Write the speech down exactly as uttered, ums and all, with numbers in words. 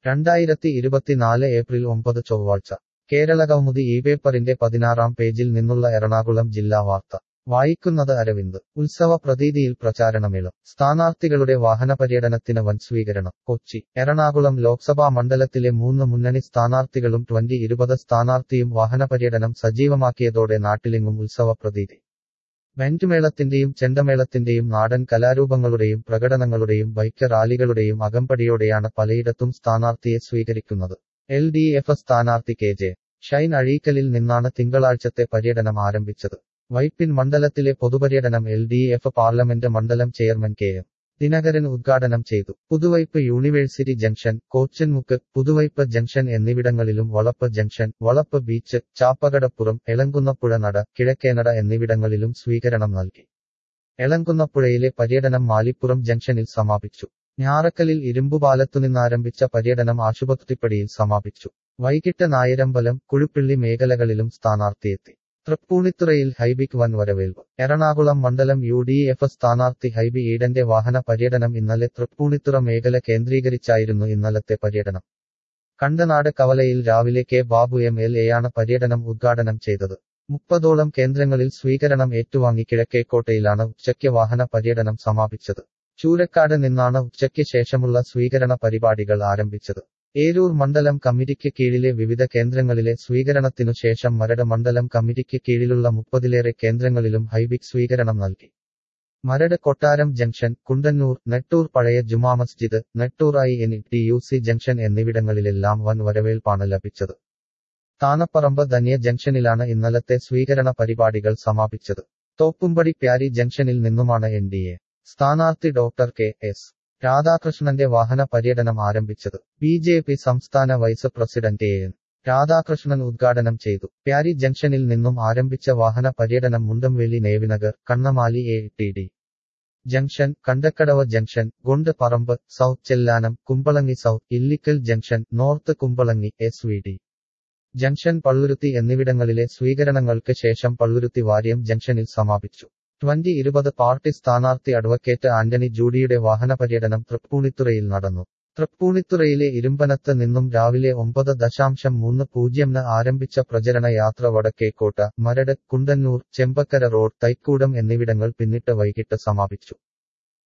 രണ്ടായിരത്തി ഇരുപത്തിനാല് ഏപ്രിൽ ഒമ്പത് ചൊവ്വാഴ്ച കേരളകൗമുദി ഈ പേപ്പറിന്റെ പതിനാറാം പേജിൽ നിന്നുള്ള എറണാകുളം ജില്ലാ വാർത്ത വായിക്കുന്നത് അരവിന്ദ്. ഉത്സവ പ്രതീതിയിൽ പ്രചാരണമേളം. സ്ഥാനാർത്ഥികളുടെ വാഹനപര്യടനത്തിന് വൻ സ്വീകരണം. കൊച്ചി. എറണാകുളം ലോക്സഭാ മണ്ഡലത്തിലെ മൂന്ന് മുന്നണി സ്ഥാനാർത്ഥികളും ട്വന്റി ഇരുപത് സ്ഥാനാർത്ഥിയും വാഹനപര്യടനം സജീവമാക്കിയതോടെ നാട്ടിലെങ്ങും ഉത്സവ പ്രതീതി. ബാൻഡുമേളത്തിന്റെയും ചെണ്ടമേളത്തിന്റെയും നാടൻ കലാരൂപങ്ങളുടെയും പ്രകടനങ്ങളുടെയും ബൈക്ക് റാലികളുടെയും അകമ്പടിയോടെയാണ് പലയിടത്തും സ്ഥാനാർത്ഥിയെ സ്വീകരിക്കുന്നത്. എൽ ഡി എഫ് സ്ഥാനാർത്ഥി കെ ജെ ഷൈൻ അഴീക്കലിൽ നിന്നാണ് തിങ്കളാഴ്ചത്തെ പര്യടനം ആരംഭിച്ചത്. വൈപ്പിൻ മണ്ഡലത്തിലെ പൊതുപര്യടനം എൽ ഡി എഫ് പാർലമെന്റ് മണ്ഡലം ചെയർമാൻ കെ എം ദിനകരൻ ഉദ്ഘാടനം ചെയ്തു. Puthuvype university junction, Kochanmukku, Puthuvype junction എന്നിവിടങ്ങളിലും വളപ്പ് ജംഗ്ഷൻ, വളപ്പ് ബീച്ച്, ചാപ്പകടപ്പുറം, എളങ്കുന്നപ്പുഴ നട, കിഴക്കേനട എന്നിവിടങ്ങളിലും സ്വീകരണം നൽകി. എളങ്കുന്നപ്പുഴയിലെ പര്യടനം മാലിപ്പുറം ജംഗ്ഷനിൽ സമാപിച്ചു. ഞാറക്കലിൽ ഇരുമ്പുപാലത്തുനിന്നാരംഭിച്ച പര്യടനം ആശുപത്രിപ്പടിയിൽ സമാപിച്ചു. വൈകിട്ട് നായരമ്പലം, കുഴുപ്പിള്ളി മേഖലകളിലും സ്ഥാനാർത്ഥിയെത്തി. തൃപ്പൂണിത്തുറയിൽ ഹൈബിക്ക് വൻ വരവേൽപ്പ്. എറണാകുളം മണ്ഡലം യു ഡി എഫ് സ്ഥാനാർത്ഥി ഹൈബി ഈഡന്റെ വാഹന പര്യടനം ഇന്നലെ തൃപ്പൂണിത്തുറ മേഖല കേന്ദ്രീകരിച്ചായിരുന്നു ഇന്നലത്തെ പര്യടനം. കണ്ടനാട് കവലയിൽ രാവിലെ കെ ബാബു എം എൽ എയാണ് പര്യടനം ഉദ്ഘാടനം ചെയ്തത്. മുപ്പതോളം കേന്ദ്രങ്ങളിൽ സ്വീകരണം ഏറ്റുവാങ്ങി കിഴക്കേക്കോട്ടയിലാണ് ഉച്ചയ്ക്ക് വാഹന പര്യടനം സമാപിച്ചത്. ചൂരക്കാട് നിന്നാണ് ഉച്ചയ്ക്ക് ശേഷമുള്ള സ്വീകരണ പരിപാടികൾ ആരംഭിച്ചത്. ഏരൂർ മണ്ഡലം കമ്മിറ്റിക്ക് കീഴിലെ വിവിധ കേന്ദ്രങ്ങളിലെ സ്വീകരണത്തിനു ശേഷം മരട് മണ്ഡലം കമ്മിറ്റിക്ക് കീഴിലുള്ള മുപ്പതിലേറെ കേന്ദ്രങ്ങളിലും ഹൈബിക്ക് സ്വീകരണം നൽകി. മരട് കൊട്ടാരം ജംഗ്ഷൻ, കുണ്ടന്നൂർ, നെട്ടൂർ പഴയ ജുമാ മസ്ജിദ്, Nettoor I N T U C junction എന്നിവിടങ്ങളിലെല്ലാം വൻ വരവേൽപ്പാണ് ലഭിച്ചത്. താനപ്പറമ്പ് ധന്യ ജംഗ്ഷനിലാണ് ഇന്നലത്തെ സ്വീകരണ പരിപാടികൾ സമാപിച്ചത്. തോപ്പുംപടി പ്യാരി ജംഗ്ഷനിൽ നിന്നുമാണ് എൻ ഡി എ സ്ഥാനാർത്ഥി ഡോക്ടർ കെ എസ് രാധാകൃഷ്ണന്റെ വാഹന പര്യടനം ആരംഭിച്ചത്. ബി ജെ പി സംസ്ഥാന vice president A N Radhakrishnan ഉദ്ഘാടനം ചെയ്തു. പ്യാരി ജംഗ്ഷനിൽ നിന്നും ആരംഭിച്ച വാഹന പര്യടനം Mundamveli Navinagar, Kannamali A T D junction, Kandakkadavu junction, Gundu Parambu, south Chellanam, Kumbalangi south, Illikkal junction, north Kumbalangi, S V D junction, Palluruthy എന്നിവിടങ്ങളിലെ സ്വീകരണങ്ങൾക്ക് ശേഷം പള്ളുരുത്തി വാര്യം ജംഗ്ഷനിൽ സമാപിച്ചു. ട്വന്റി ഇരുപത് പാർട്ടി സ്ഥാനാർത്ഥി അഡ്വക്കേറ്റ് ആന്റണി ജൂഡിയുടെ വാഹനപര്യടനം തൃപ്പൂണിത്തുറയിൽ നടന്നു. തൃപ്പൂണിത്തുറയിലെ ഇരുമ്പനത്ത് നിന്നും രാവിലെ ഒമ്പത് ദശാംശം മൂന്ന് പൂജ്യംന് ആരംഭിച്ച പ്രചരണ യാത്ര വടക്കേക്കോട്ട, മരട്, കുണ്ടന്നൂർ, ചെമ്പക്കര റോഡ്, തൈക്കൂടം എന്നിവിടങ്ങൾ പിന്നിട്ട് വൈകിട്ട് സമാപിച്ചു.